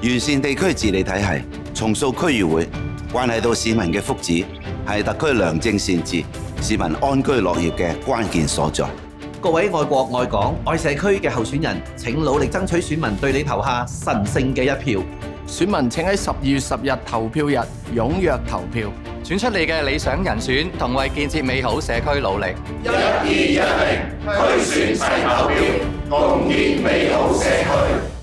完善地區治理體系，重塑區議會，關係到市民嘅福祉，係特區良政善治、市民安居樂業嘅關鍵所在。 各位愛國愛港愛社區嘅候選人，請努力爭取選民對你投下神聖嘅一票。 選民請喺12月10日投票日踴躍投票， 選出你嘅理想人選，同為建設美好社區努力。 1210，區選齊投票，共建美好社區。